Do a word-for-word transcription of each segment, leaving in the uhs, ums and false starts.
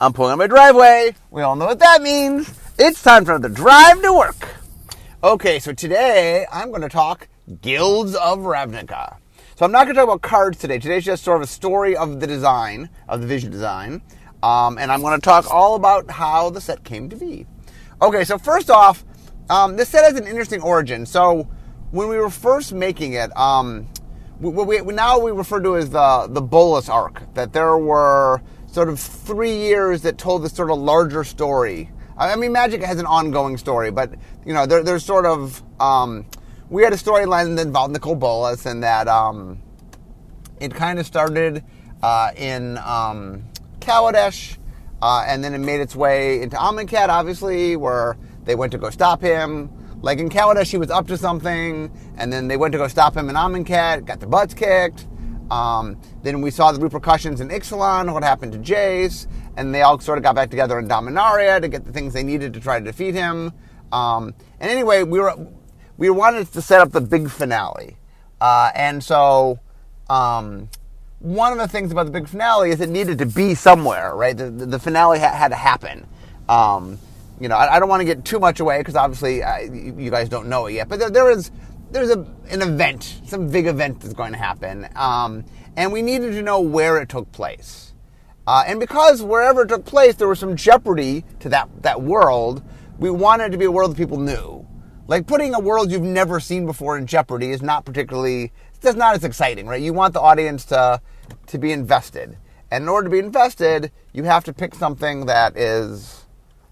I'm pulling on my driveway. We all know what that means. It's time for the drive to work. Okay, so today I'm going to talk Guilds of Ravnica. So I'm not going to talk about cards today. Today's just sort of a story of the design, of the Vision design. Um, and I'm going to talk all about how the set came to be. Okay, so first off, um, this set has an interesting origin. So when we were first making it, um, we, we, now we refer to it as the, the Bolas arc, that there were sort of three years that told this sort of larger story. I mean, Magic has an ongoing story, but, you know, there, there's sort of, um, we had a storyline that involved Nicol Bolas, and that um, it kind of started uh, in um, Kaladesh, uh, and then it made its way into Amonkhet, obviously, where they went to go stop him. Like in Kaladesh, he was up to something, and then they went to go stop him in Amonkhet, got their butts kicked. Um, then we saw the repercussions in Ixalan, what happened to Jace, and they all sort of got back together in Dominaria to get the things they needed to try to defeat him. Um, and anyway, we were we wanted to set up the big finale. Uh, and so um, one of the things about the big finale is it needed to be somewhere, right? The, the, the finale ha- had to happen. Um, you know, I, I don't want to get too much away because obviously I, you guys don't know it yet, but there, there is... There's a, an event, some big event that's going to happen, um, and we needed to know where it took place. Uh, and because wherever it took place, there was some jeopardy to that, that world, we wanted it to be a world that people knew. Like, putting a world you've never seen before in jeopardy is not particularly, it's not as exciting, right? You want the audience to, to be invested. And in order to be invested, you have to pick something that is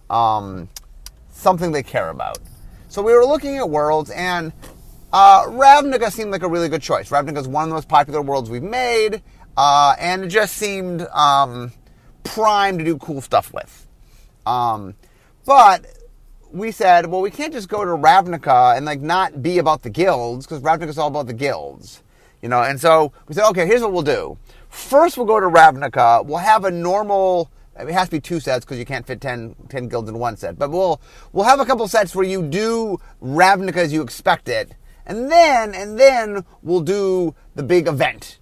um, something they care about. So we were looking at worlds, and Uh, Ravnica seemed like a really good choice. Ravnica is one of the most popular worlds we've made, uh, and it just seemed um, primed to do cool stuff with. Um, but we said, well, we can't just go to Ravnica and like not be about the guilds, because Ravnica is all about the guilds, you know. And so we said, okay, here's what we'll do. First, we'll go to Ravnica. We'll have a normal. It has to be two sets because you can't fit ten, ten guilds in one set. But we'll we'll have a couple sets where you do Ravnica as you expect it. And then, and then we'll do the big event,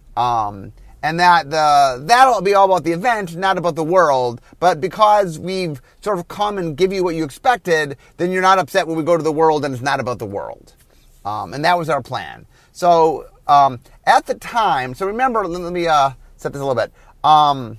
um, and that the that'll be all about the event, not about the world. But because we've sort of come and give you what you expected, then you're not upset when we go to the world and it's not about the world. Um, and that was our plan. So um, at the time, so remember, let me uh, set this a little bit. Um,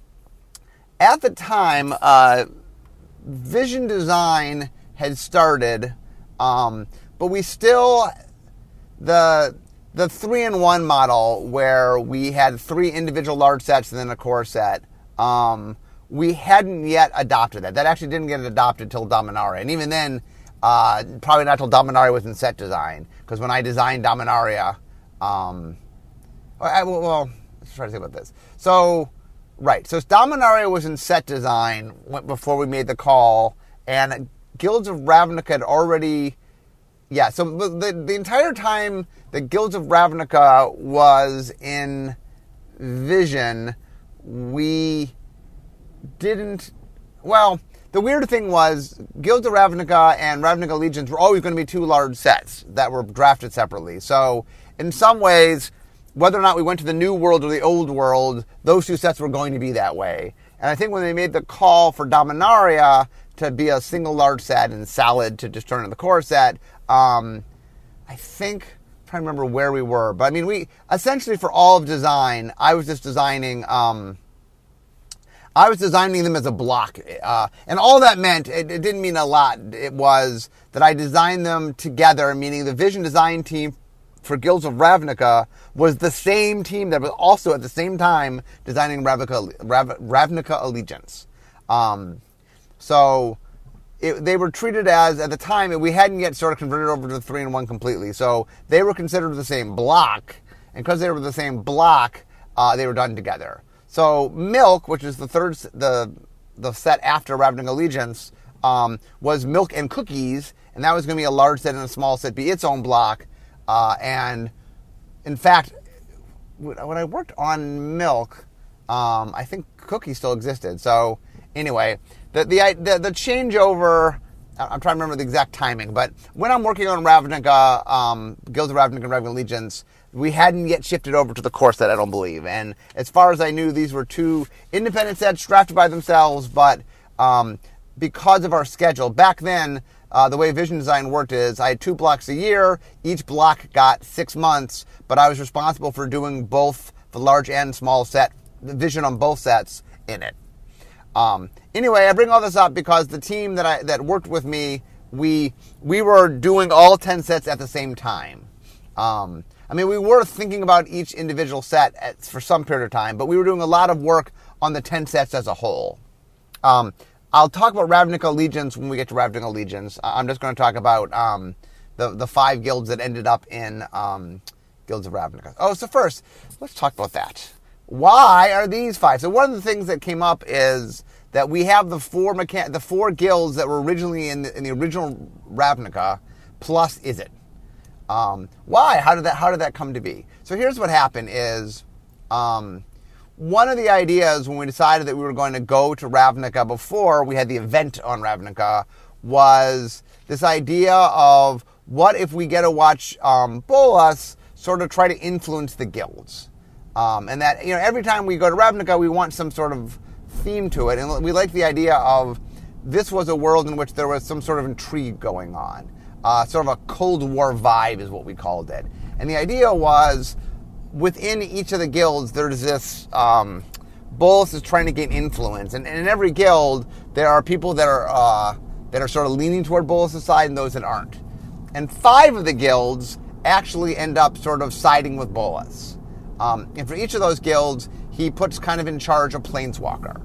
at the time, uh, Vision Design had started. Um, But we still, the the three-in-one model where we had three individual large sets and then a core set, um, we hadn't yet adopted that. That actually didn't get adopted till Dominaria. And even then, uh, probably not till Dominaria was in set design. Because when I designed Dominaria, um, I, well, let's try to think about this. So, right, so Dominaria was in set design before we made the call, and Guilds of Ravnica had already... Yeah, so the the entire time that Guilds of Ravnica was in Vision, we didn't... Well, the weird thing was Guilds of Ravnica and Ravnica Legions were always going to be two large sets that were drafted separately. So in some ways, whether or not we went to the new world or the old world, those two sets were going to be that way. And I think when they made the call for Dominaria to be a single large set and Salad to just turn into the core set, um, I think, I'm trying to remember where we were, but I mean, we, essentially for all of design, I was just designing, um, I was designing them as a block, uh, and all that meant, it, it didn't mean a lot, it was that I designed them together, meaning the Vision design team for Guilds of Ravnica was the same team that was also at the same time designing Ravnica, Rav, Ravnica Allegiance. Um, so... It, they were treated as, at the time, we hadn't yet sort of converted over to the three-in-one completely. So they were considered the same block. And because they were the same block, uh, they were done together. So Milk, which is the third, the the set after Ravnica Allegiance, um, was Milk and Cookies. And that was going to be a large set and a small set be its own block. Uh, and, in fact, when I worked on Milk, um, I think Cookies still existed. So, anyway... The, the the the changeover, I'm trying to remember the exact timing, but when I'm working on Ravnica, um, Guilds of Ravnica and Ravnica Allegiance, we hadn't yet shifted over to the core set, I don't believe. And as far as I knew, these were two independent sets drafted by themselves, but um, because of our schedule, back then, uh, the way Vision Design worked is I had two blocks a year. Each block got six months, but I was responsible for doing both the large and small set, the vision on both sets in it. Um, anyway, I bring all this up because the team that I that worked with me, we we were doing all ten sets at the same time. Um, I mean, we were thinking about each individual set at, for some period of time, but we were doing a lot of work on the ten sets as a whole. Um, I'll talk about Ravnica Allegiance when we get to Ravnica Allegiance. I'm just going to talk about um, the the five guilds that ended up in um, Guilds of Ravnica. Oh, so first, let's talk about that. Why are these five? So one of the things that came up is that we have the four mechan- the four guilds that were originally in the, in the original Ravnica, plus Izzet. Um, why? How did that? How did that come to be? So here's what happened: is um, one of the ideas when we decided that we were going to go to Ravnica before we had the event on Ravnica was this idea of what if we get to watch um, Bolas sort of try to influence the guilds. Um, and that, you know, every time we go to Ravnica, we want some sort of theme to it. And we like the idea of this was a world in which there was some sort of intrigue going on. Uh, sort of a Cold War vibe is what we called it. And the idea was within each of the guilds, there's this, um, Bolas is trying to gain influence. And, and in every guild, there are people that are, uh, that are sort of leaning toward Bolas' side and those that aren't. And five of the guilds actually end up sort of siding with Bolas. Um, and for each of those guilds, he puts kind of in charge a planeswalker.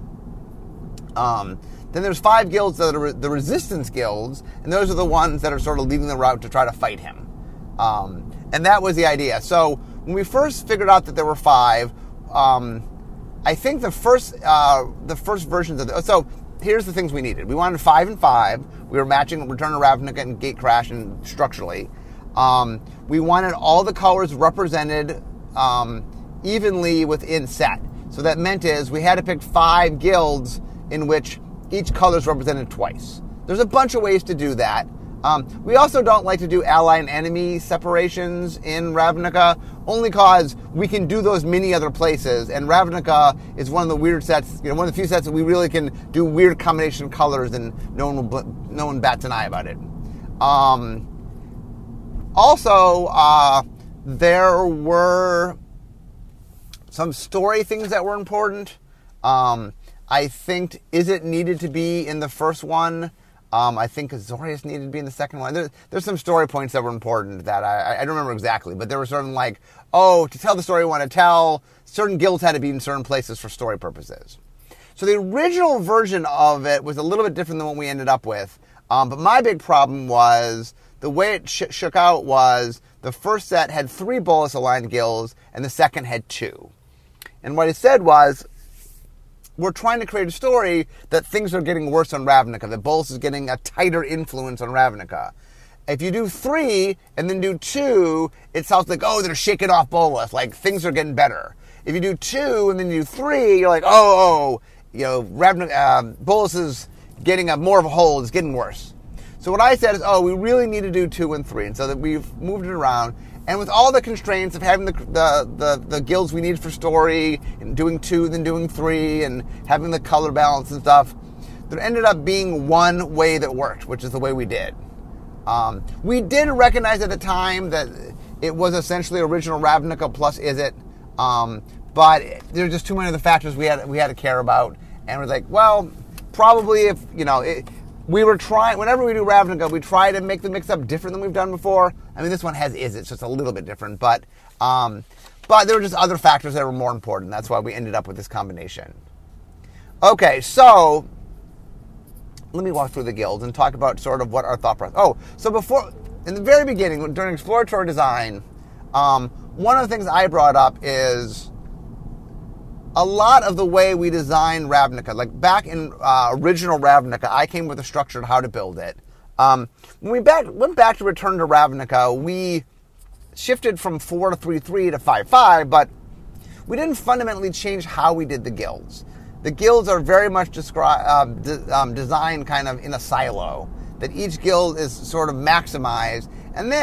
Um, then there's five guilds that are the resistance guilds, and those are the ones that are sort of leading the route to try to fight him. Um, and that was the idea. So when we first figured out that there were five, um, I think the first uh, the first versions of the... So here's the things we needed. We wanted five and five. We were matching Return to Ravnica and Gatecrash and structurally. Um, we wanted all the colors represented Um, evenly within set. So that meant is we had to pick five guilds in which each color is represented twice. There's a bunch of ways to do that. Um, we also don't like to do ally and enemy separations in Ravnica, only because we can do those many other places, and Ravnica is one of the weird sets, you know, one of the few sets that we really can do weird combination of colors and no one will, no one bats an eye about it. Um, also, uh, there were some story things that were important. Um, I think Izzet needed to be in the first one. Um, I think Azorius needed to be in the second one. There, there's some story points that were important that I, I don't remember exactly, but there were certain like, oh, to tell the story we want to tell, certain guilds had to be in certain places for story purposes. So the original version of it was a little bit different than what we ended up with. Um, but my big problem was the way it sh- shook out was the first set had three Bolas-aligned guilds, and the second had two. And what it said was, we're trying to create a story that things are getting worse on Ravnica, that Bolas is getting a tighter influence on Ravnica. If you do three and then do two, it sounds like, oh, they're shaking off Bolas, like things are getting better. If you do two and then you do three, you're like, oh, oh you know, Ravnica, uh, Bolas is getting a more of a hold, it's getting worse. So what I said is, oh, we really need to do two and three. And so that we've moved it around. And with all the constraints of having the, the, the, the guilds we need for story, and doing two, then doing three, and having the color balance and stuff, there ended up being one way that worked, which is the way we did. Um, we did recognize at the time that it was essentially original Ravnica plus Izzet, um, but there were just too many of the factors we had we had to care about. And we're like, well, probably if, you know... It, We were trying, whenever we do Ravnica, we try to make the mix-up different than we've done before. I mean, this one has Izzet, so it's a little bit different. But um, but there were just other factors that were more important. That's why we ended up with this combination. Okay, so let me walk through the guilds and talk about sort of what our thought process. Oh, so before, in the very beginning, during exploratory design, um, one of the things I brought up is a lot of the way we designed Ravnica, like back in uh, original Ravnica, I came with a structure on how to build it. Um, when we back, went back to Return to Ravnica, we shifted from four to three three to five five, but we didn't fundamentally change how we did the guilds. The guilds are very much descri- uh, de- um, designed kind of in a silo, that each guild is sort of maximized, and then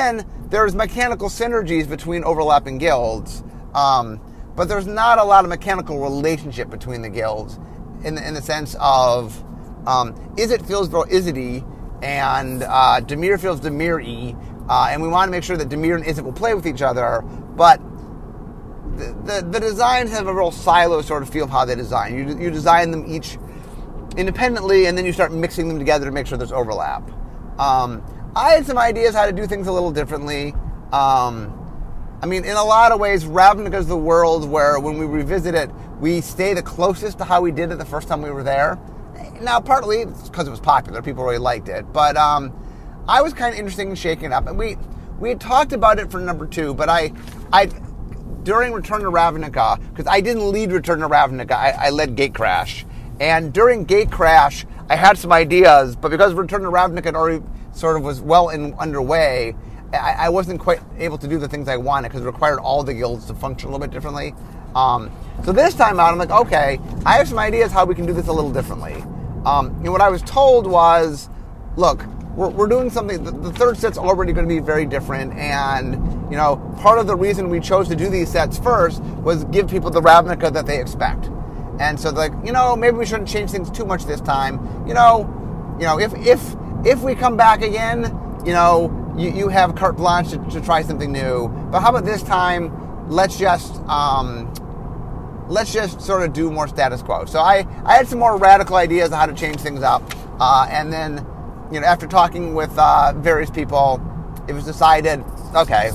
there's mechanical synergies between overlapping guilds, um, but there's not a lot of mechanical relationship between the guilds in the, in the sense of um, Izzet feels very Izzet-y, and uh, Dimir feels Dimir-y, uh, and we want to make sure that Dimir and Izzet will play with each other, but the, the, the designs have a real silo sort of feel of how they design. You, you design them each independently, and then you start mixing them together to make sure there's overlap. Um, I had some ideas how to do things a little differently. Um, I mean, in a lot of ways, Ravnica is the world where when we revisit it, we stay the closest to how we did it the first time we were there. Now, partly it's because it was popular. People really liked it. But um, I was kind of interested in shaking it up. And we we had talked about it for number two, but I, I during Return to Ravnica, because I didn't lead Return to Ravnica, I, I led Gatecrash. And during Gatecrash, I had some ideas, but because Return to Ravnica had already sort of was well in, underway, I, I wasn't quite able to do the things I wanted because it required all the guilds to function a little bit differently. Um, so this time out, I'm like, okay, I have some ideas how we can do this a little differently. Um, and what I was told was, look, we're, we're doing something, the, the third set's already going to be very different, and, you know, part of the reason we chose to do these sets first was give people the Ravnica that they expect. And so they're like, you know, maybe we shouldn't change things too much this time. You know, you know, if if if we come back again, you know, you, you have carte blanche to, to try something new. But how about this time? Let's just um, let's just sort of do more status quo. So I, I had some more radical ideas on how to change things up. Uh, and then, you know, after talking with uh, various people, it was decided, okay,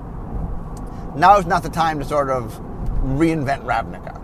now is not the time to sort of reinvent Ravnica.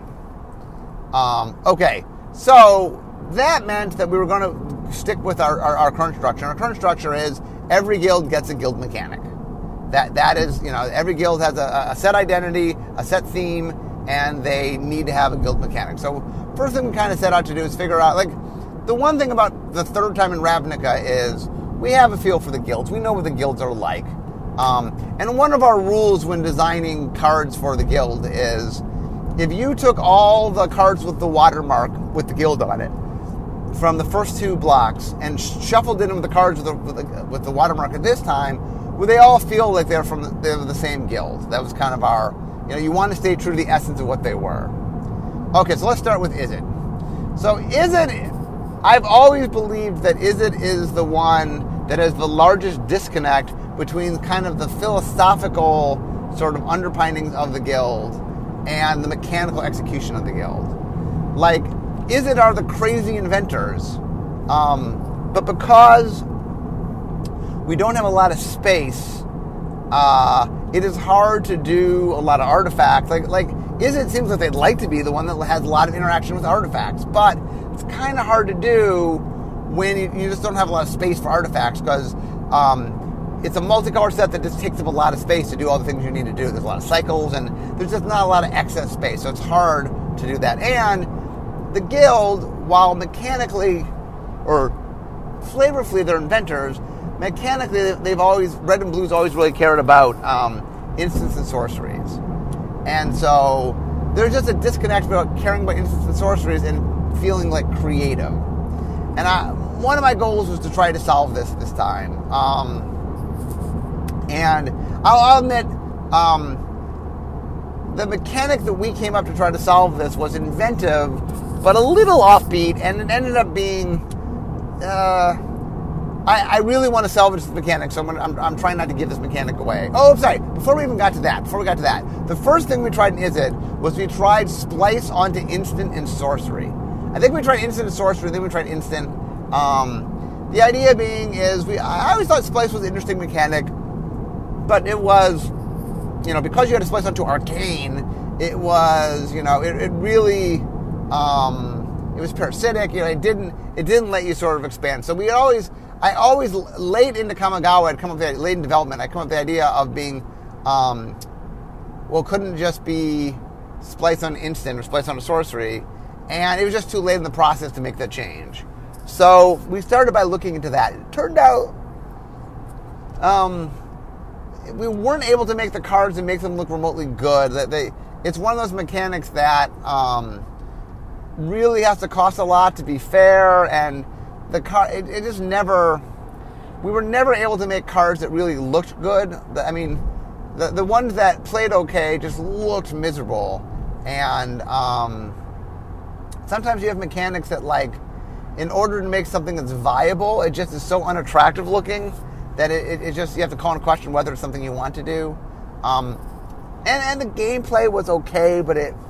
Um, okay, so that meant that we were going to stick with our, our, our current structure. And our current structure is every guild gets a guild mechanic. That That is, you know, every guild has a, a set identity, a set theme, and they need to have a guild mechanic. So first thing we kind of set out to do is figure out, like, the one thing about the third time in Ravnica is we have a feel for the guilds. We know what the guilds are like. Um, and one of our rules when designing cards for the guild is if you took all the cards with the watermark with the guild on it from the first two blocks and shuffled in with the cards with the, with the, with the watermark at this time, would they all feel like they're from the, they're the same guild? That was kind of our, you know, you want to stay true to the essence of what they were. Okay, so let's start with Izzet. So Izzet, I've always believed that Izzet is the one that has the largest disconnect between kind of the philosophical sort of underpinnings of the guild and the mechanical execution of the guild. Like, Izzet are the crazy inventors, um, but because we don't have a lot of space, uh, it is hard to do a lot of artifacts. Like, like Izzet seems like they'd like to be the one that has a lot of interaction with artifacts, but it's kind of hard to do when you, you just don't have a lot of space for artifacts because um, it's a multicolor set that just takes up a lot of space to do all the things you need to do. There's a lot of cycles, and there's just not a lot of excess space, so it's hard to do that. And the guild, while mechanically, or flavorfully they're inventors, mechanically they've always, Red and Blue's always really cared about um, instants and sorceries. And so there's just a disconnect about caring about instants and sorceries and feeling like creative. And I, one of my goals was to try to solve this this time. Um, and I'll, I'll admit, um, the mechanic that we came up to try to solve this was inventive, but a little offbeat, and it ended up being, uh, I, I really want to salvage this mechanic, so I'm, gonna, I'm, I'm trying not to give this mechanic away. Oh, I'm sorry, before we even got to that, before we got to that, the first thing we tried in Izzet was we tried Splice onto Instant and Sorcery. I think we tried Instant and Sorcery, then we tried Instant. Um, the idea being is, we I always thought Splice was an interesting mechanic, but it was, you know, because you had to splice onto Arcane, it was, you know, it, it really, um, it was parasitic, you know, it didn't, it didn't let you sort of expand. So we had always, I always, late into Kamigawa, I'd come up with, late in development, I come up with the idea of being, um, well, couldn't just be splice on Instant or splice on a Sorcery, and it was just too late in the process to make that change. So we started by looking into that. It turned out, um, we weren't able to make the cards and make them look remotely good. That they, it's one of those mechanics that um, really has to cost a lot to be fair, and the card, it, it just never, we were never able to make cards that really looked good. The, I mean, the the ones that played okay just looked miserable. And um, sometimes you have mechanics that, like, in order to make something that's viable, it just is so unattractive looking that it, it, it just, you have to call into question whether it's something you want to do. Um, and, and the gameplay was okay, but it,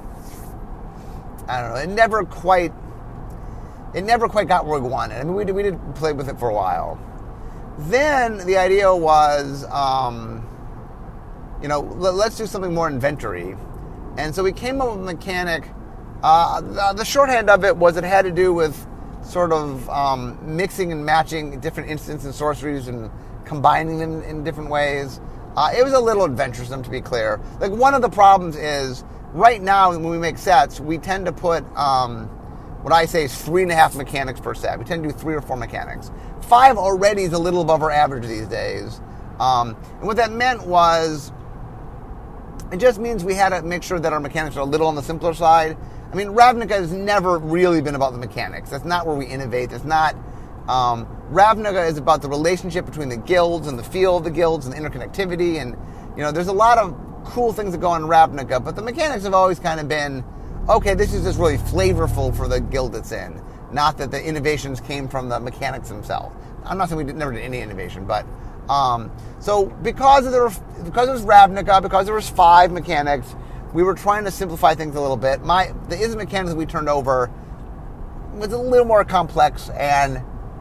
I don't know, it never quite, it never quite got where we wanted. I mean, we did, we did play with it for a while. Then the idea was, um, you know, let, let's do something more inventory. And so we came up with a mechanic. Uh, the, the shorthand of it was it had to do with sort of um, mixing and matching different instants and sorceries and combining them in different ways. Uh, it was a little adventuresome, to be clear. Like, one of the problems is, right now when we make sets, we tend to put um, what I say is three and a half mechanics per set. We tend to do three or four mechanics. Five already is a little above our average these days. Um, and what that meant was, it just means we had to make sure that our mechanics are a little on the simpler side. I mean, Ravnica has never really been about the mechanics. That's not where we innovate. That's not... Um, Ravnica is about the relationship between the guilds and the feel of the guilds and the interconnectivity. And, you know, there's a lot of cool things that go on in Ravnica, but the mechanics have always kind of been, okay, this is just really flavorful for the guild it's in. Not that the innovations came from the mechanics themselves. I'm not saying we did, never did any innovation, but... Um, so because of the, because it was Ravnica, because there was five mechanics, we were trying to simplify things a little bit. My the Ism mechanics that we turned over was a little more complex, and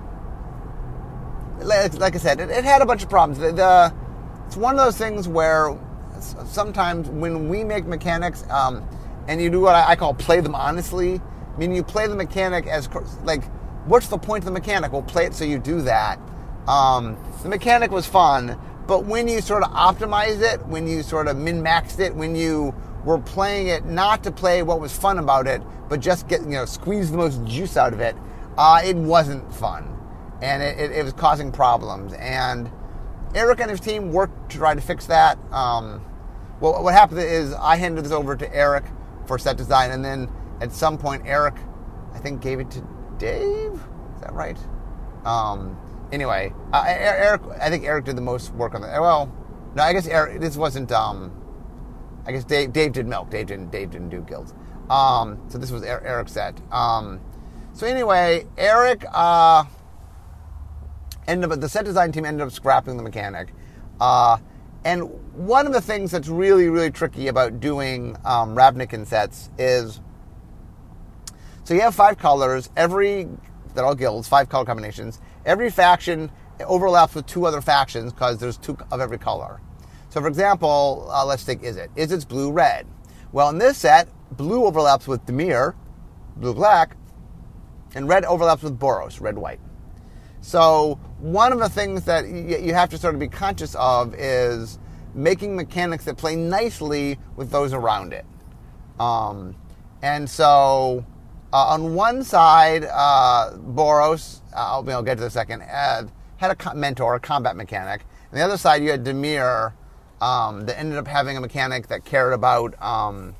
like, like I said, it, it had a bunch of problems. The, the, it's one of those things where sometimes when we make mechanics, um, and you do what I, I call play them honestly, meaning you play the mechanic as, like, what's the point of the mechanic? Well, play it so you do that. Um, the mechanic was fun, but when you sort of optimize it, when you sort of min-maxed it, when you were playing it not to play what was fun about it, but just get, you know, squeeze the most juice out of it, uh, it wasn't fun. And it, it, it was causing problems. And Eric and his team worked to try to fix that. Um, well, what happened is I handed this over to Eric for set design, and then at some point Eric, I think, gave it to Dave? Is that right? Um... Anyway, uh, Eric, I think Eric did the most work on that. Well, no, I guess Eric, this wasn't, um, I guess Dave, Dave did Milk. Dave didn't, Dave didn't do Guilds. Um, so this was Eric's set. Um, so anyway, Eric, uh, ended up, the set design team ended up scrapping the mechanic. Uh, and one of the things that's really, really tricky about doing, um, Ravnican sets is, so you have five colors, every, they're all guilds, five color combinations. Every faction overlaps with two other factions because there's two of every color. So, for example, uh, let's take Izzet. Izzet's blue-red. Well, in this set, blue overlaps with Dimir, blue-black, and red overlaps with Boros, red-white. So, one of the things that y- you have to sort of be conscious of is making mechanics that play nicely with those around it. Um, and so... Uh, on one side, uh, Boros, uh, I'll, I'll get to the second, uh, had a co- mentor, a combat mechanic. On the other side, you had Dimir, um, that ended up having a mechanic that cared about, um,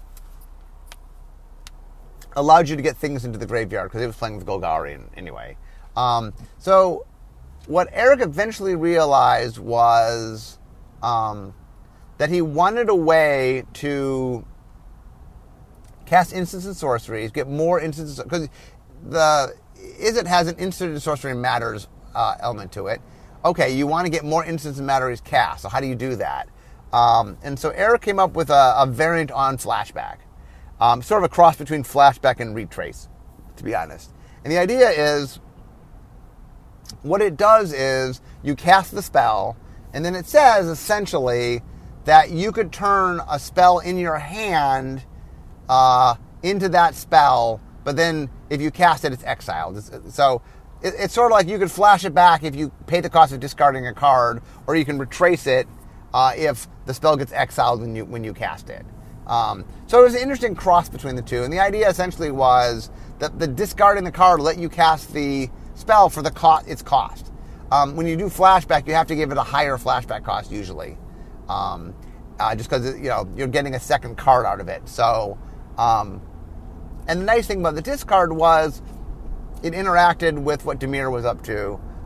allowed you to get things into the graveyard, because he was playing with Golgari anyway. Um, so what Eric eventually realized was um, that he wanted a way to cast instants and sorceries, get more instances, because the Izzet has an instant and sorcery matters uh, element to it. Okay, you want to get more instants and matters cast, so how do you do that? Um, and so Eric came up with a, a variant on Flashback, um, sort of a cross between Flashback and Retrace, to be honest. And the idea is, what it does is, you cast the spell, and then it says, essentially, that you could turn a spell in your hand Uh, into that spell, but then if you cast it, it's exiled. It's, so it, it's sort of like you could flash it back if you pay the cost of discarding a card, or you can retrace it uh, if the spell gets exiled when you when you cast it. Um, so it was an interesting cross between the two, and the idea essentially was that the discarding the card let you cast the spell for the co- its cost. Um, when you do flashback, you have to give it a higher flashback cost usually, um, uh, just because you know you're getting a second card out of it. So. Um, and the nice thing about the discard was it interacted with what Dimir was up to.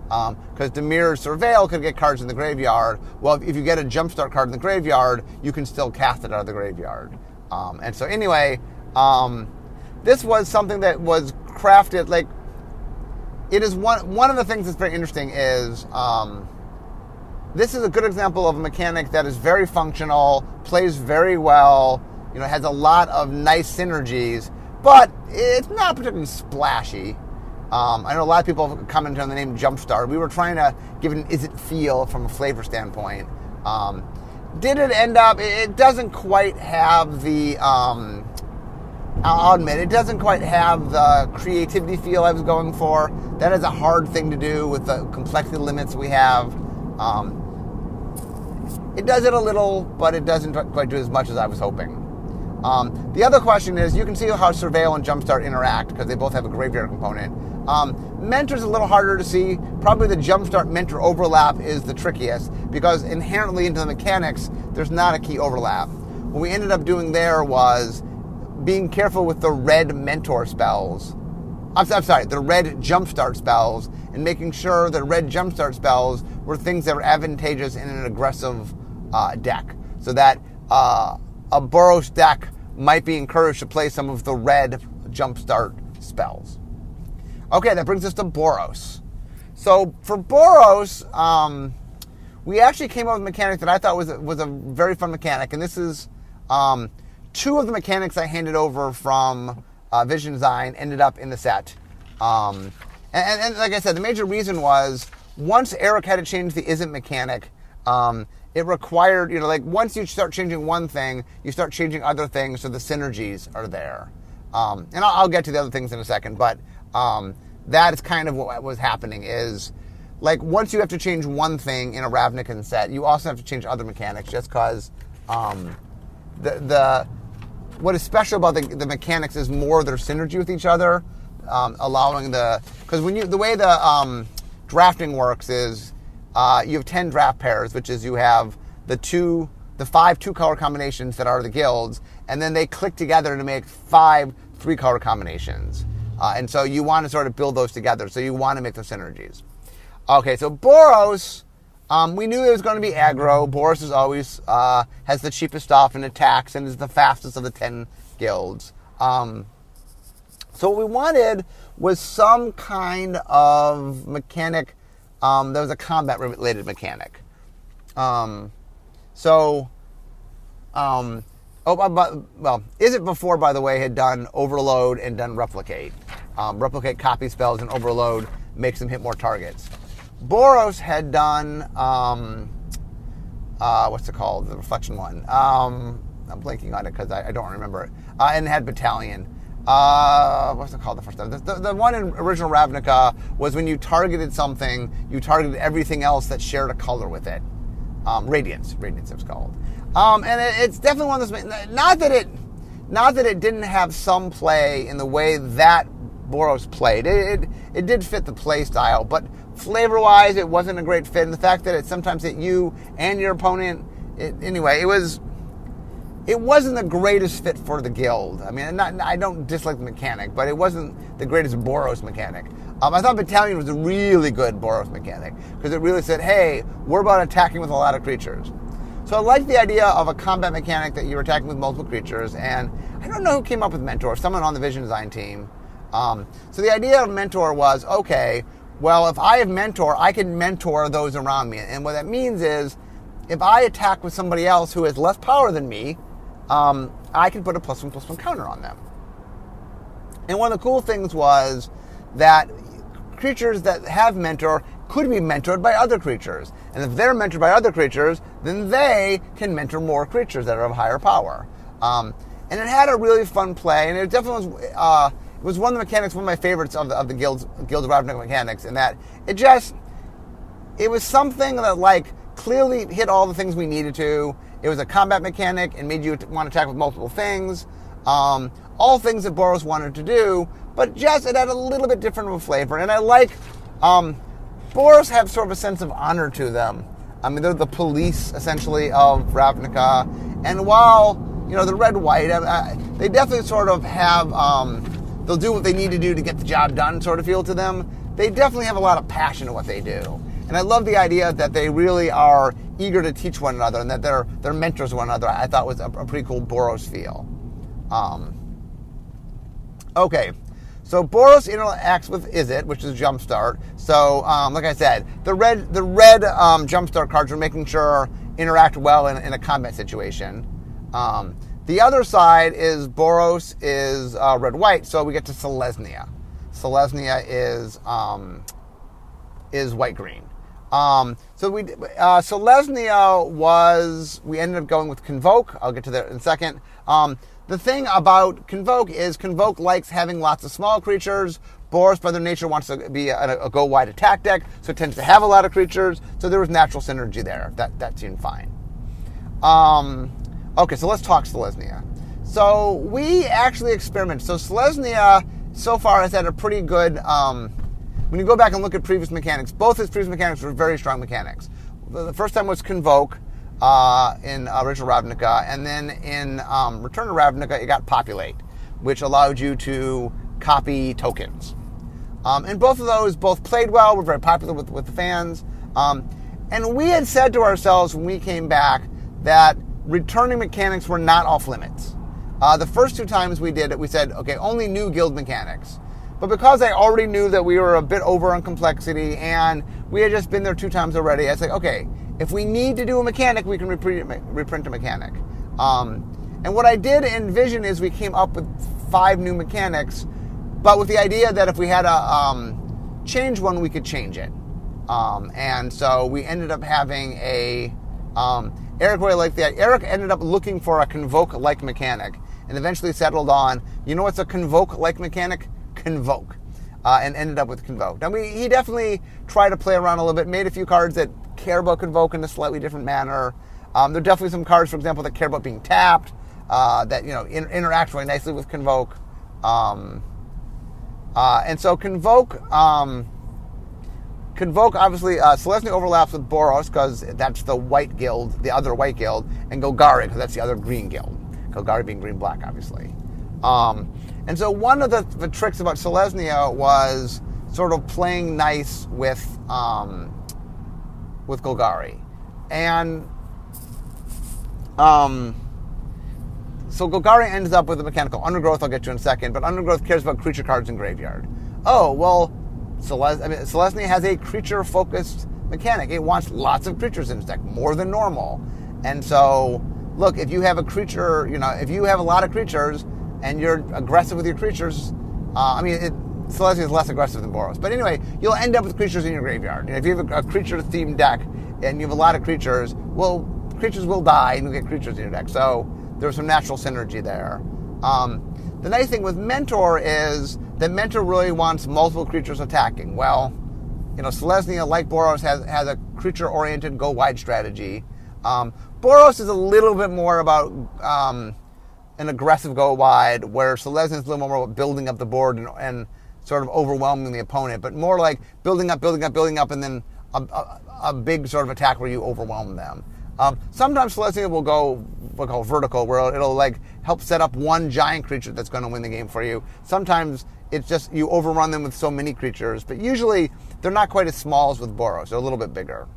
Because um, Dimir Surveil could get cards in the graveyard. Well, if you get a Jumpstart card in the graveyard, you can still cast it out of the graveyard. Um, and so anyway, um, this was something that was crafted, like, it is one, one of the things that's very interesting is, um, this is a good example of a mechanic that is very functional, plays very well, you know, has a lot of nice synergies, but it's not particularly splashy. Um, I know a lot of people have commented on the name Jumpstart. We were trying to give it an is it feel from a flavor standpoint. Um, did it end up, it doesn't quite have the, um, I'll admit, it doesn't quite have the creativity feel I was going for. That is a hard thing to do with the complexity limits we have. Um, it does it a little, but it doesn't quite do as much as I was hoping. Um, the other question is, you can see how Surveil and Jumpstart interact, because they both have a graveyard component. Um, Mentor's a little harder to see. Probably the Jumpstart Mentor overlap is the trickiest, because inherently into the mechanics, there's not a key overlap. What we ended up doing there was being careful with the red Mentor spells. I'm, I'm sorry, the red Jumpstart spells, and making sure that red Jumpstart spells were things that were advantageous in an aggressive uh, deck, so that uh, a Boros deck might be encouraged to play some of the red Jumpstart spells. Okay, that brings us to Boros. So for Boros, um, we actually came up with a mechanic that I thought was a, was a very fun mechanic, and this is um, two of the mechanics I handed over from uh, Vision Design ended up in the set. Um, and, and like I said, the major reason was once Eric had to change the isn't mechanic, um, it required, you know, like once you start changing one thing, you start changing other things so the synergies are there. Um, and I'll, I'll get to the other things in a second, but um, that is kind of what was happening is, like, once you have to change one thing in a Ravnican set, you also have to change other mechanics just because um, the, the, what is special about the, the mechanics is more their synergy with each other, um, allowing the, because when you, the way the um, drafting works is, Uh, you have ten draft pairs, which is you have the two, the five two-color combinations that are the guilds, and then they click together to make five three-color combinations. Uh, and so you want to sort of build those together. So you want to make those synergies. Okay, so Boros, um, we knew it was going to be aggro. Boros is always uh, has the cheapest stuff and attacks and is the fastest of the ten guilds. Um, so what we wanted was some kind of mechanic. Um, there was a combat-related mechanic. Um, so, um, oh, but, well, Is It Before, by the way, had done Overload and done Replicate. Um, replicate copy spells and Overload makes them hit more targets. Boros had done, um, uh, what's it called? The Reflection one. Um, I'm blanking on it because I, I don't remember it. Uh, and it had Battalion. Uh, what's it called the first time? The, the, the one in original Ravnica was when you targeted something, you targeted everything else that shared a color with it. Um, Radiance, Radiance it was called. Um, and it, it's definitely one of those. Not that it, not that it didn't have some play in the way that Boros played. It, it, it did fit the play style, but flavor-wise, it wasn't a great fit. And the fact that it sometimes hit you and your opponent, it, anyway, it was. It wasn't the greatest fit for the guild. I mean, not, I don't dislike the mechanic, but it wasn't the greatest Boros mechanic. Um, I thought Battalion was a really good Boros mechanic because it really said, hey, we're about attacking with a lot of creatures. So I liked the idea of a combat mechanic that you're attacking with multiple creatures, and I don't know who came up with Mentor, someone on the Vision Design team. Um, so the idea of Mentor was, okay, well, if I have Mentor, I can mentor those around me. And what that means is, if I attack with somebody else who has less power than me, Um, I can put a plus one, plus one counter on them. And one of the cool things was that creatures that have Mentor could be mentored by other creatures. And if they're mentored by other creatures, then they can mentor more creatures that are of higher power. Um, and it had a really fun play, and it definitely was, uh, it was one of the mechanics, one of my favorites of the, of the Guild, Guild of Ravnica mechanics, in that it just, it was something that, like, clearly hit all the things we needed to. It was a combat mechanic and made you want to attack with multiple things. Um, all things that Boros wanted to do, but just it had a little bit different of a flavor. And I like, um, Boros have sort of a sense of honor to them. I mean, they're the police, essentially, of Ravnica. And while, you know, the red-white, uh, they definitely sort of have, um, they'll do what they need to do to get the job done sort of feel to them. they definitely have a lot of passion in what they do. And I love the idea that they really are eager to teach one another and that they're, they're mentors of one another. I thought was a, a pretty cool Boros feel. Um, okay, so Boros interacts with Izzet, which is Jumpstart. So, um, like I said, the red the red um, Jumpstart cards are making sure interact well in, in a combat situation. Um, the other side is Boros is uh, red-white, so we get to Selesnya. Selesnya is um, is white-green. Um, so we uh, Selesnya was we ended up going with Convoke. I'll get to that in a second. Um, the thing about Convoke is Convoke likes having lots of small creatures. Boros, by their nature, wants to be a, a go-wide attack deck, so it tends to have a lot of creatures. So there was natural synergy there. That that seemed fine. Um, okay, so let's talk Selesnya. So we actually experimented. So Selesnya so far has had a pretty good. Um, when you go back and look at previous mechanics, both his previous mechanics were very strong mechanics. The first time was Convoke uh, in original Ravnica, and then in um, Return to Ravnica, it got Populate, which allowed you to copy tokens. Um, and both of those both played well, were very popular with, with the fans. Um, and we had said to ourselves when we came back that returning mechanics were not off limits. Uh, the first two times we did it, we said, okay, only new guild mechanics. But because I already knew that we were a bit over on complexity and we had just been there two times already, I said, okay, if we need to do a mechanic, we can reprint, reprint a mechanic. Um, and what I did envision is we came up with five new mechanics, but with the idea that if we had to um, change one, we could change it. Um, and so we ended up having a... Um, Eric really liked that. Eric ended up looking for a Convoke-like mechanic and eventually settled on, you know what's a Convoke-like mechanic? Convoke. Uh, and ended up with Convoke. Now, we, he definitely tried to play around a little bit, made a few cards that care about Convoke in a slightly different manner. Um, there are definitely some cards, for example, that care about being tapped, uh, that, you know, in, interact really nicely with Convoke. Um, uh, and so Convoke... Um, Convoke, obviously, uh, Selesnya overlaps with Boros because that's the white guild, the other white guild, and Golgari because that's the other green guild. Golgari being green-black, obviously. Um, and so one of the, the tricks about Selesnya was sort of playing nice with um, with Golgari. And um, so Golgari ends up with a mechanical Undergrowth, I'll get to in a second, but Undergrowth cares about creature cards in graveyard. Oh, well... Celest- I mean, Selesnya has a creature-focused mechanic. It wants lots of creatures in its deck, more than normal. And so, look, if you have a creature, you know, if you have a lot of creatures and you're aggressive with your creatures, uh, I mean, it, Selesnya is less aggressive than Boros. But anyway, you'll end up with creatures in your graveyard. You know, if you have a, a creature-themed deck and you have a lot of creatures, well, creatures will die and you'll get creatures in your deck. So there's some natural synergy there. Um, the nice thing with Mentor is that Mentor really wants multiple creatures attacking. Well, you know, Selesnya, like Boros, has, has a creature-oriented go-wide strategy. Um, Boros is a little bit more about um, an aggressive go-wide, where Selesnya is a little more about building up the board and, and sort of overwhelming the opponent, but more like building up, building up, building up, and then a, a, a big sort of attack where you overwhelm them. Um, sometimes Selesnya will go what we call vertical, where it'll like help set up one giant creature that's going to win the game for you. Sometimes it's just you overrun them with so many creatures, but usually they're not quite as small as with Boros. They're a little bit bigger.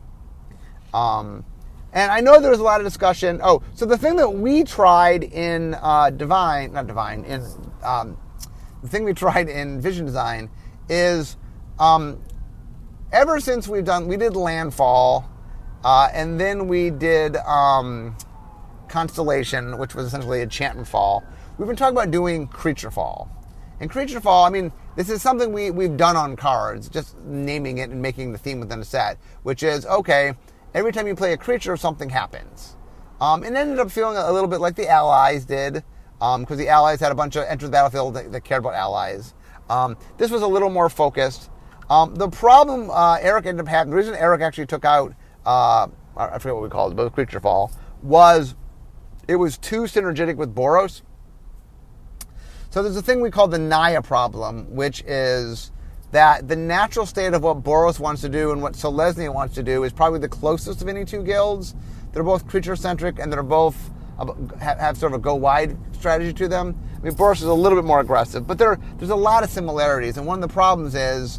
Um, and I know there was a lot of discussion. Oh, so the thing that we tried in uh, Divine, not Divine, in um, the thing we tried in Vision Design is um, ever since we've done, we did Landfall. Uh, and then we did um, Constellation, which was essentially Enchantment Fall. We've been talking about doing Creature Fall. And Creature Fall, I mean, this is something we, we've done on cards, just naming it and making the theme within a set, which is, okay, every time you play a creature, something happens. Um, it ended up feeling a little bit like the Allies did, because um, the Allies had a bunch of enter the battlefield that, that cared about allies. Um, this was a little more focused. Um, the problem uh, Eric ended up having, the reason Eric actually took out Uh, I forget what we called it, but Creature Fall, was it was too synergetic with Boros. So there's a thing we call the Naya problem, which is that the natural state of what Boros wants to do and what Selesnya wants to do is probably the closest of any two guilds. They're both creature-centric, and they're both have, have sort of a go-wide strategy to them. I mean, Boros is a little bit more aggressive, but there there's a lot of similarities, and one of the problems is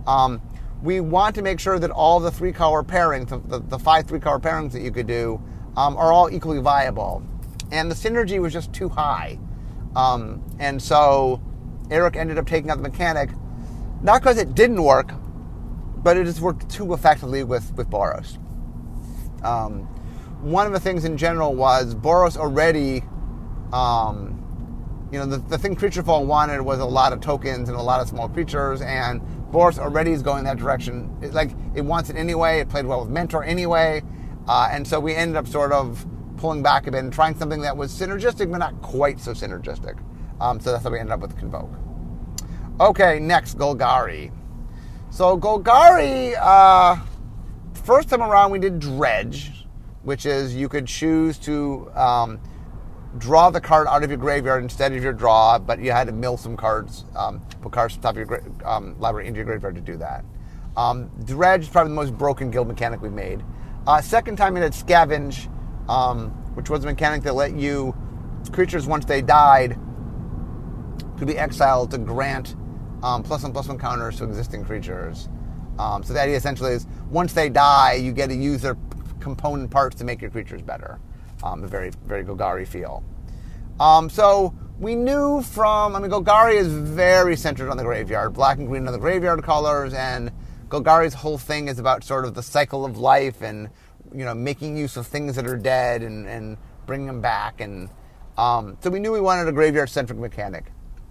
Um, we want to make sure that all the three-color pairings, the, the, the five three-color pairings that you could do, um, are all equally viable. And the synergy was just too high. Um, and so Eric ended up taking out the mechanic, not because it didn't work, but it just worked too effectively with, with Boros. Um, one of the things in general was Boros already, um, you know, the, the thing Creaturefall wanted was a lot of tokens and a lot of small creatures, and Boros already is going that direction. It, like, it wants it anyway. It played well with Mentor anyway. Uh, and so we ended up sort of pulling back a bit and trying something that was synergistic, but not quite so synergistic. Um, so that's how we ended up with Convoke. Okay, next, Golgari. So Golgari, uh, first time around we did Dredge, which is you could choose to um, draw the card out of your graveyard instead of your draw, but you had to mill some cards, um, put cards to the top of your um, library into your graveyard to do that. Um, Dredge is probably the most broken guild mechanic we made. Uh, second time we did Scavenge, um, which was a mechanic that let you, creatures once they died, could be exiled to grant um, plus one plus one counters to existing creatures. Um, so the idea essentially is once they die, you get to use their component parts to make your creatures better. Um, a very, very Golgari feel. Um, so we knew from, I mean, Golgari is very centered on the graveyard. Black and green are the graveyard colors, and Golgari's whole thing is about sort of the cycle of life and, you know, making use of things that are dead and, and bringing them back. And um, so we knew we wanted a graveyard-centric mechanic.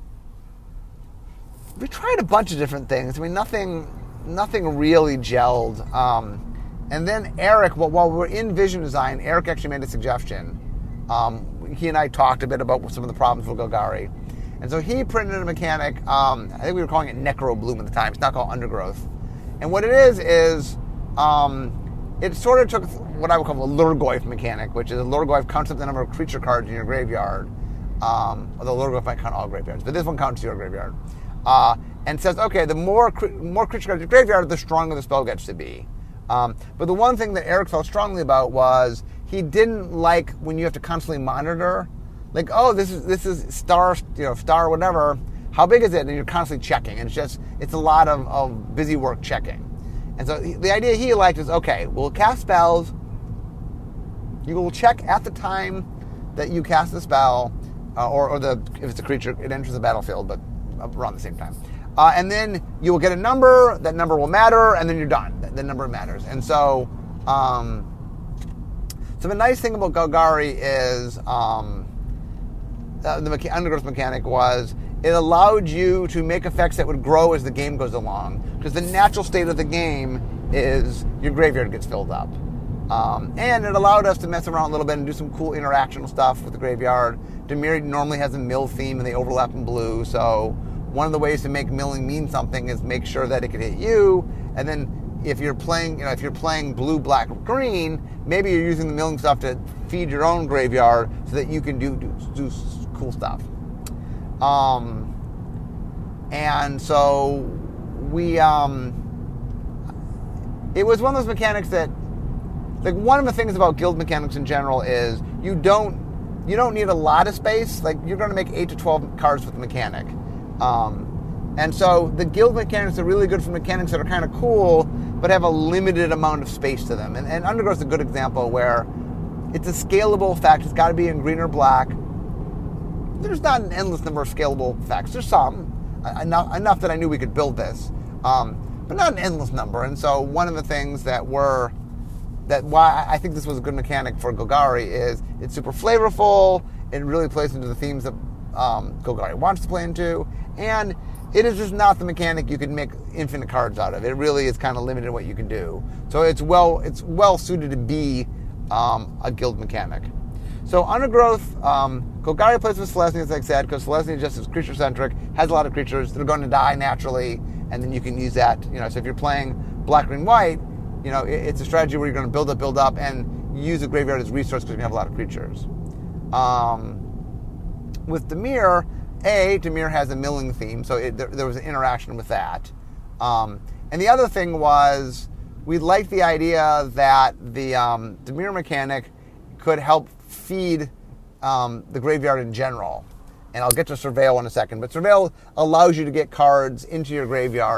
We tried a bunch of different things. I mean, nothing, nothing really gelled. Um, and then Eric, well, while we were in Vision Design, Eric actually made a suggestion. Um, he and I talked a bit about some of the problems with Golgari. And so he printed a mechanic, um, I think we were calling it Necro Bloom at the time. It's not called Undergrowth. And what it is, is um, it sort of took what I would call a Lurgoyf mechanic, which is a Lurgoyf counts up the number of creature cards in your graveyard. Um, although Lurgoyf might count all graveyards, but this one counts your graveyard. Uh, and says, okay, the more cre- more creature cards in your graveyard, the stronger the spell gets to be. Um, but the one thing that Eric felt strongly about was he didn't like when you have to constantly monitor, like, oh, this is this is star, you know, star whatever. How big is it? And you're constantly checking, and it's just it's a lot of, of busy work checking. And so the idea he liked is, okay, we'll cast spells. You will check at the time that you cast the spell, uh, or, or the if it's a creature, it enters the battlefield, but around the same time. Uh, and then you will get a number, that number will matter, and then you're done. The, the number matters. And so, um, so the nice thing about Golgari is, um, uh, the mecha- Undergrowth mechanic was, it allowed you to make effects that would grow as the game goes along. Because the natural state of the game is your graveyard gets filled up. Um, and it allowed us to mess around a little bit and do some cool interactional stuff with the graveyard. Dimir normally has a mill theme and they overlap in blue, so one of the ways to make milling mean something is make sure that it can hit you, and then if you're playing, you know, if you're playing blue, black, green, maybe you're using the milling stuff to feed your own graveyard so that you can do do, do cool stuff. Um, and so we, um, it was one of those mechanics that, like, one of the things about guild mechanics in general is you don't you don't need a lot of space. Like, you're going to make eight to twelve cards with the mechanic. Um, and so the guild mechanics are really good for mechanics that are kind of cool, but have a limited amount of space to them. And, and Undergrowth is a good example where it's a scalable effect. It's got to be in green or black. There's not an endless number of scalable effects. There's some, enough, enough that I knew we could build this, um, but not an endless number. And so one of the things that were, that why I think this was a good mechanic for Golgari is it's super flavorful. It really plays into the themes that um, Golgari wants to play into, and it is just not the mechanic you can make infinite cards out of. It really is kind of limited in what you can do. So it's well it's well suited to be um, a guild mechanic. So Undergrowth, um, Golgari plays with Selesnya, as I said, because Selesnya just is creature-centric, has a lot of creatures that are going to die naturally, and then you can use that. You know, so if you're playing black, green, white, you know, it, it's a strategy where you're going to build up, build up, and use the graveyard as a resource because you have a lot of creatures. Um, with Dimir, A, Dimir has a milling theme, so it, there, there was an interaction with that. Um, and the other thing was, we liked the idea that the um, Dimir mechanic could help feed um, the graveyard in general. And I'll get to Surveil in a second, but Surveil allows you to get cards into your graveyard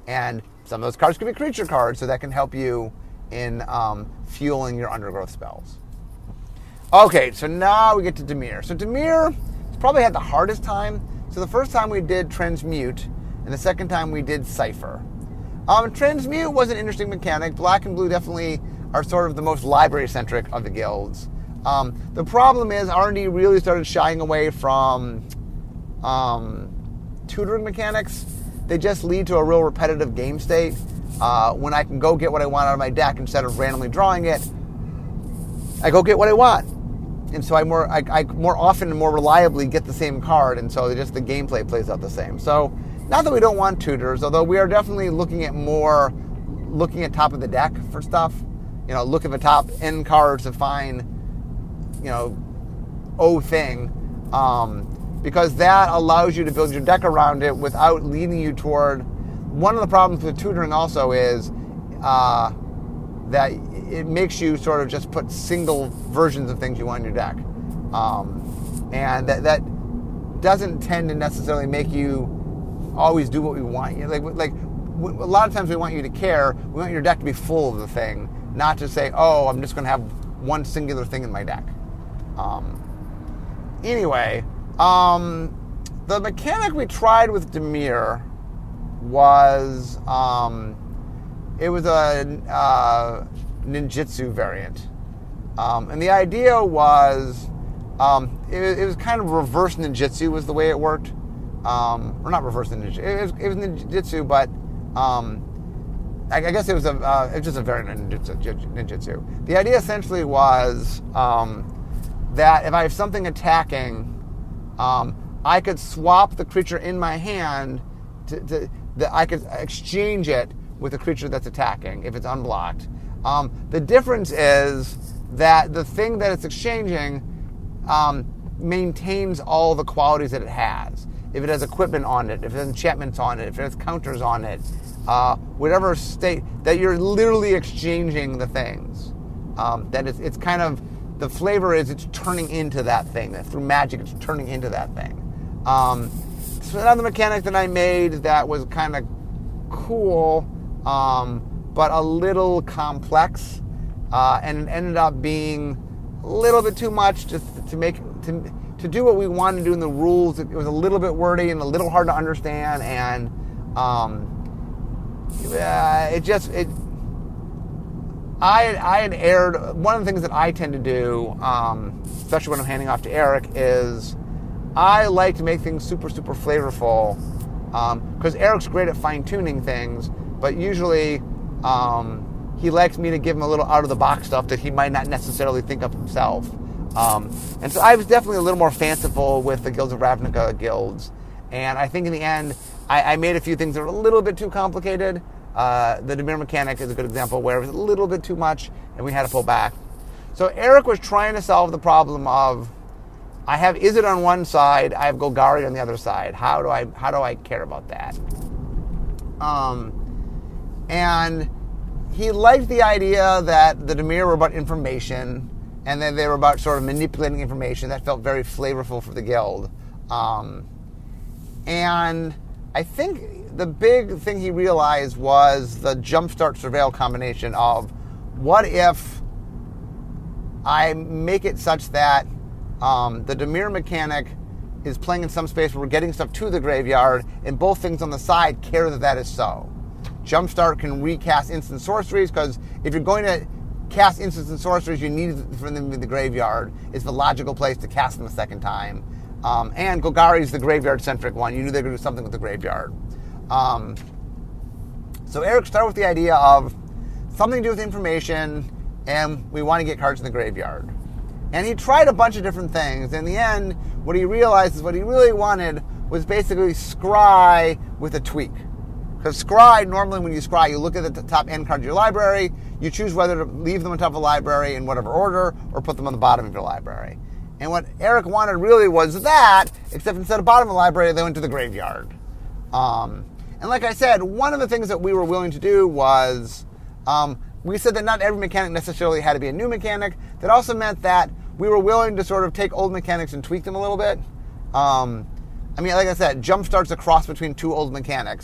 And some of those cards could be creature cards, so that can help you in um, fueling your undergrowth spells. Okay, so now we get to Dimir. So Dimir has probably had the hardest time. So the first time we did Transmute, and the second time we did Cipher. Um, Transmute was an interesting mechanic. Black and blue definitely are sort of the most library-centric of the guilds. Um, the problem is R and D really started shying away from um, tutoring mechanics. They just lead to a real repetitive game state. Uh, when I can go get what I want out of my deck instead of randomly drawing it, I go get what I want. And so I more I, I more often and more reliably get the same card, and so just the gameplay plays out the same. So not that we don't want tutors, although we are definitely looking at more, looking at top of the deck for stuff. You know, look at the top end cards to find, you know, O thing. Um, because that allows you to build your deck around it without leading you toward... One of the problems with tutoring also is uh, that it makes you sort of just put single versions of things you want in your deck. Um, and that, that doesn't tend to necessarily make you always do what we want. Like, like a lot of times we want you to care. We want your deck to be full of the thing, not to say, oh, I'm just going to have one singular thing in my deck. Um, anyway, um, the mechanic we tried with Dimir was, um, it was a uh, ninjutsu variant. Um, and the idea was, um, it, it was kind of reverse ninjutsu was the way it worked. Um, or not reverse ninjutsu. It was, it was ninjutsu, but um, I, I guess it was a uh, it was just a variant of ninjutsu, ninjutsu. The idea essentially was um, that if I have something attacking, um, I could swap the creature in my hand to, to that I could exchange it with the creature that's attacking if it's unblocked. Um, the difference is that the thing that it's exchanging um, maintains all the qualities that it has. If it has equipment on it, if it has enchantments on it, if it has counters on it, uh, whatever state, that you're literally exchanging the things. Um, that it's, it's kind of, the flavor is it's turning into that thing. That through magic, it's turning into that thing. Um, so another mechanic that I made that was kind of cool, um, but a little complex, uh, and ended up being a little bit too much just to make to to do what we wanted to do in the rules. It, it was a little bit wordy and a little hard to understand, and um, uh, it just it. I I had aired one of the things that I tend to do, um, especially when I'm handing off to Eric, is I like to make things super super flavorful, because um, Eric's great at fine tuning things, but usually um, he likes me to give him a little out of the box stuff that he might not necessarily think of himself. Um, and so I was definitely a little more fanciful with the Guilds of Ravnica guilds, and I think in the end I, I made a few things that were a little bit too complicated. Uh, the Dimir mechanic is a good example where it was a little bit too much and we had to pull back. So Eric was trying to solve the problem of, I have Izzet on one side, I have Golgari on the other side. How do I how do I care about that? Um, and he liked the idea that the Dimir were about information, and then they were about sort of manipulating information. That felt very flavorful for the guild. Um, and I think the big thing he realized was the Jumpstart Surveil combination of, what if I make it such that um, the Dimir mechanic is playing in some space where we're getting stuff to the graveyard, and both things on the side care that that is so. Jumpstart can recast instant sorceries, because if you're going to cast instants and sorceries, you need for them in the graveyard. It's the logical place to cast them a second time. Um, and Golgari is the graveyard-centric one. You knew they were going to do something with the graveyard. Um, so Eric started with the idea of something to do with information, and we want to get cards in the graveyard. And he tried a bunch of different things. In the end, what he realized is what he really wanted was basically Scry with a tweak. Because Scry, normally when you Scry, you look at the top end cards of your library, you choose whether to leave them on top of the library in whatever order, or put them on the bottom of your library. And what Eric wanted really was that, except instead of bottom of the library, they went to the graveyard. Um, and like I said, one of the things that we were willing to do was, um, we said that not every mechanic necessarily had to be a new mechanic. That also meant that we were willing to sort of take old mechanics and tweak them a little bit. Um, I mean, like I said, Jumpstart's a cross between two old mechanics,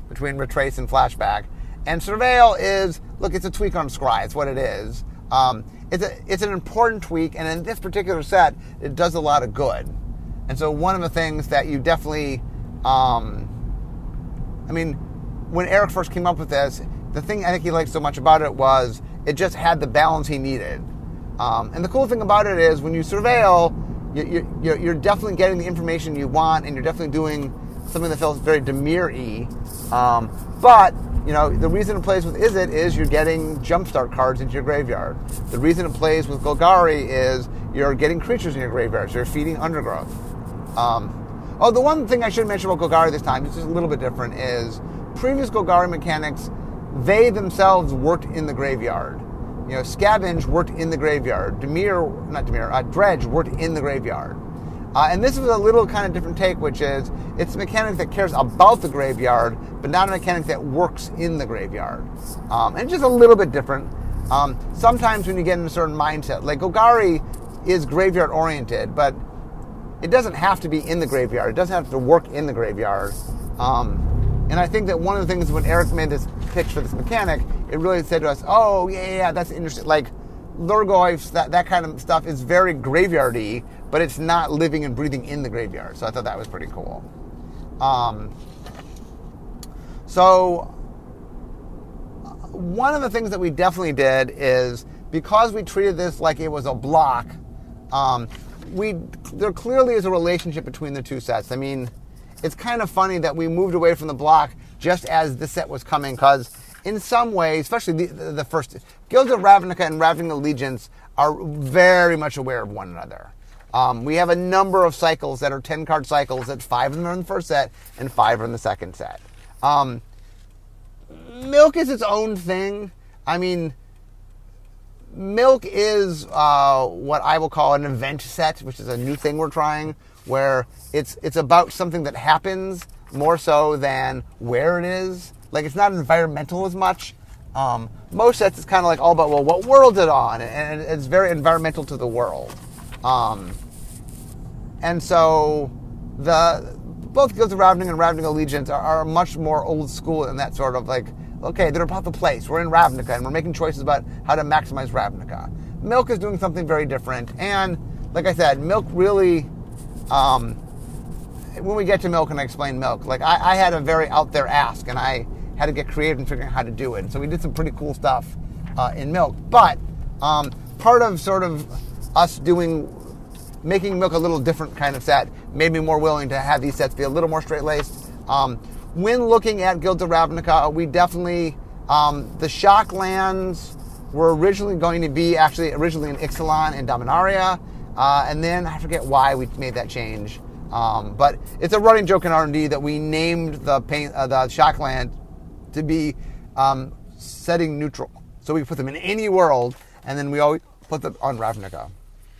between Retrace and Flashback. And Surveil is, look, it's a tweak on Scry. It's what it is. Um, it's, a, it's an important tweak, and in this particular set, it does a lot of good. And so one of the things that you definitely, um, I mean, when Eric first came up with this, the thing I think he liked so much about it was it just had the balance he needed. Um, and the cool thing about it is when you surveil, you, you, you're definitely getting the information you want, and you're definitely doing something that feels very Dimir-y. Um, but, you know, the reason it plays with Izzet is you're getting jumpstart cards into your graveyard. The reason it plays with Golgari is you're getting creatures in your graveyard, so you're feeding Undergrowth. Um, oh, the one thing I should mention about Golgari this time, it's just a little bit different, is previous Golgari mechanics, they themselves worked in the graveyard. You know, Scavenge worked in the graveyard. Dimir, not Dimir, uh, Dredge worked in the graveyard. Uh, and this is a little kind of different take, which is it's a mechanic that cares about the graveyard, but not a mechanic that works in the graveyard. Um, and it's just a little bit different. Um, sometimes when you get in a certain mindset, like Golgari is graveyard oriented, but it doesn't have to be in the graveyard. It doesn't have to work in the graveyard. Um, and I think that one of the things when Eric made this pitch for this mechanic, it really said to us, oh, yeah, yeah, that's interesting. Like, Lurgoyfs, that, that kind of stuff is very graveyardy, but it's not living and breathing in the graveyard. So I thought that was pretty cool. Um, so one of the things that we definitely did is, because we treated this like it was a block, um, we there clearly is a relationship between the two sets. I mean, it's kind of funny that we moved away from the block just as the set was coming, because in some ways, especially the, the first, Guilds of Ravnica and Ravnica Allegiance are very much aware of one another. Um, we have a number of cycles that are ten-card cycles, that five of them are in the first set and five are in the second set. Um, Milk is its own thing. I mean, Milk is uh, what I will call an event set, which is a new thing we're trying, where it's it's about something that happens more so than where it is. Like, it's not environmental as much. Um, most sets, it's kind of like all about, well, what world is it on? And it's very environmental to the world. Um, and so the both Guilds of Ravnica and Ravnica Allegiance are, are much more old school in that sort of like, okay, they're about the place. We're in Ravnica, and we're making choices about how to maximize Ravnica. Milk is doing something very different. And like I said, Milk really... Um, when we get to Milk and I explain Milk, like I, I had a very out there ask, and I had to get creative in figuring out how to do it. And so we did some pretty cool stuff uh, in Milk. But um, part of sort of us doing, making Milk a little different kind of set made me more willing to have these sets be a little more straight-laced. Um, when looking at Guilds of Ravnica, we definitely, um, the shock lands were originally going to be actually originally in Ixalan and Dominaria. Uh, and then I forget why we made that change. Um, but it's a running joke in R and D that we named the paint, uh, the Shockland to be um, setting neutral. So we put them in any world, and then we always put them on Ravnica.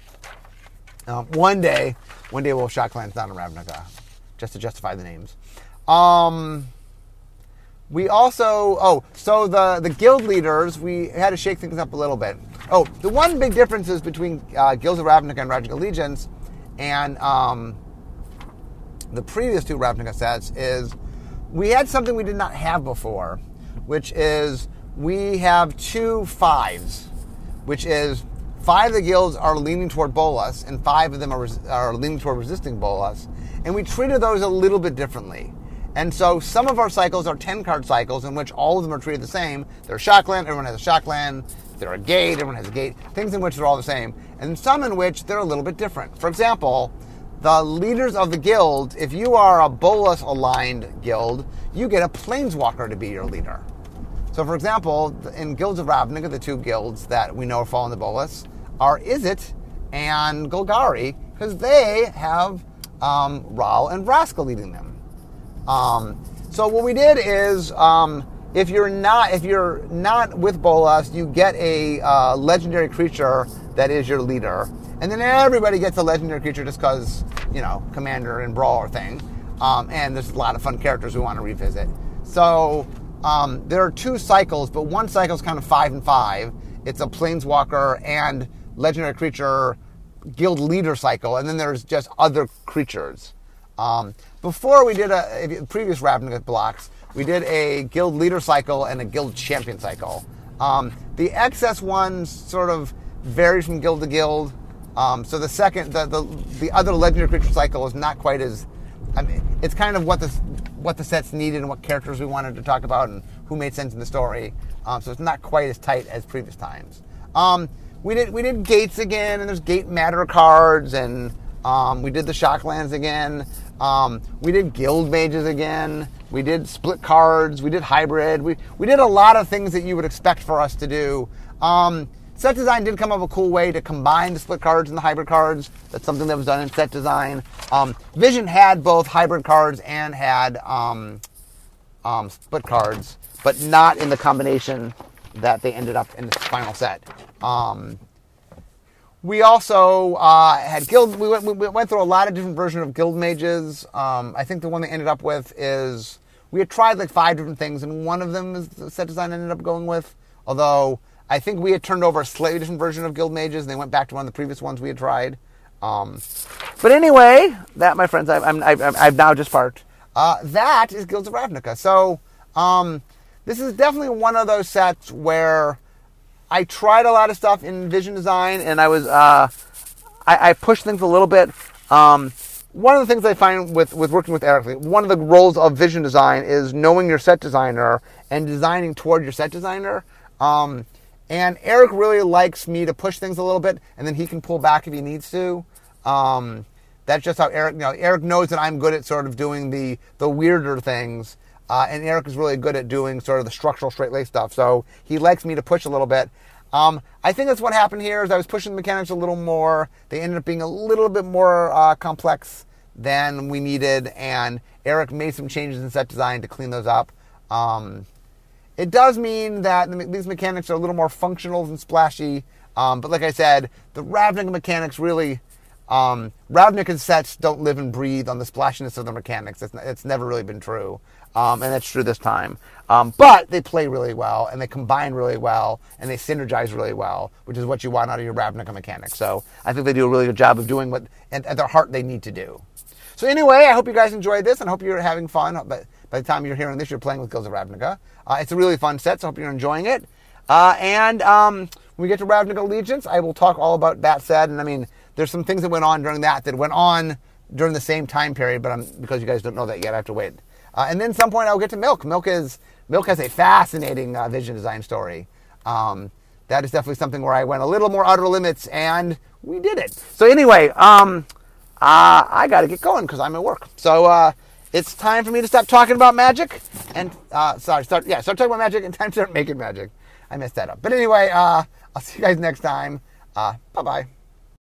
Um, one day, one day we'll have Shocklands down in Ravnica, just to justify the names. Um, we also, oh, so the, the guild leaders, we had to shake things up a little bit. Oh, the one big difference is between uh, Guilds of Ravnica and Ravnica Allegiance and um, the previous two Ravnica sets is we had something we did not have before, which is we have two fives, which is five of the guilds are leaning toward Bolas, and five of them are, res- are leaning toward resisting Bolas. And we treated those a little bit differently. And so some of our cycles are ten-card cycles in which all of them are treated the same. They're a Shockland, everyone has a Shockland. They're a gate, everyone has a gate. Things in which they're all the same. And some in which they're a little bit different. For example, the leaders of the guild, if you are a Bolas-aligned guild, you get a Planeswalker to be your leader. So, for example, in Guilds of Ravnica, the two guilds that we know fall in the Bolas are Izzet and Golgari, because they have um, Ral and Vraska leading them. Um, so what we did is, um, if you're not if you're not with Bolas, you get a uh, legendary creature that is your leader, and then everybody gets a legendary creature just because, you know, Commander and Brawler thing. Um, and there's a lot of fun characters we want to revisit. So um, there are two cycles, but one cycle is kind of five and five. It's a Planeswalker and legendary creature guild leader cycle, and then there's just other creatures. Um, before we did a, previous Ravnica blocks, we did a guild leader cycle and a guild champion cycle. Um, the excess ones sort of varies from guild to guild. Um, so the second, the, the the other legendary creature cycle is not quite as, I mean, it's kind of what the what the sets needed and what characters we wanted to talk about and who made sense in the story. Um, so it's not quite as tight as previous times. Um, we did we did gates again, and there's gate matter cards, and um, we did the shocklands again. Um, we did guild mages again. We did split cards. We did hybrid. We we did a lot of things that you would expect for us to do. Um, Set design did come up with a cool way to combine the split cards and the hybrid cards. That's something that was done in set design. Um, Vision had both hybrid cards and had um, um, split cards, but not in the combination that they ended up in the final set. Um, we also uh, had guild. We went, we went through a lot of different versions of guild mages. Um, I think the one they ended up with is we had tried like five different things, and one of them is the set design ended up going with. Although I think we had turned over a slightly different version of guild mages, and they went back to one of the previous ones we had tried. Um, but anyway, that, my friends, I've, I'm, I've, I've now just parked. Uh, that is Guilds of Ravnica. So um, this is definitely one of those sets where I tried a lot of stuff in Vision design, and I was uh, I, I pushed things a little bit. Um, one of the things I find with, with working with Eric, one of the roles of Vision design is knowing your set designer and designing toward your set designer. Um, And Eric really likes me to push things a little bit, and then he can pull back if he needs to. Um, that's just how Eric, you know, Eric knows that I'm good at sort of doing the, the weirder things, uh, and Eric is really good at doing sort of the structural straight-laced stuff, so he likes me to push a little bit. Um, I think that's what happened here, is I was pushing the mechanics a little more. They ended up being a little bit more uh, complex than we needed, and Eric made some changes in set design to clean those up. Um, It does mean that these mechanics are a little more functional and splashy, um, but like I said, the Ravnica mechanics really, um, Ravnica sets don't live and breathe on the splashiness of the mechanics. It's, it's never really been true, um, and that's true this time. Um, but they play really well, and they combine really well, and they synergize really well, which is what you want out of your Ravnica mechanics. So I think they do a really good job of doing what, at, at their heart, they need to do. So anyway, I hope you guys enjoyed this, and I hope you're having fun. But by the time you're hearing this, you're playing with Guilds of Ravnica. Uh, it's a really fun set, so I hope you're enjoying it. Uh, and um, when we get to Ravnica Allegiance, I will talk all about that set. And I mean, there's some things that went on during that that went on during the same time period, but I'm, because you guys don't know that yet, I have to wait. Uh, and then at some point, I'll get to Milk. Milk is Milk has a fascinating uh, Vision design story. Um, that is definitely something where I went a little more outer limits, and we did it. So anyway, um, uh, I got to get going because I'm at work. So uh, it's time for me to stop talking about magic and uh, sorry, start yeah, start talking about magic and time to start making magic. I messed that up. But anyway, uh, I'll see you guys next time. Uh, bye bye.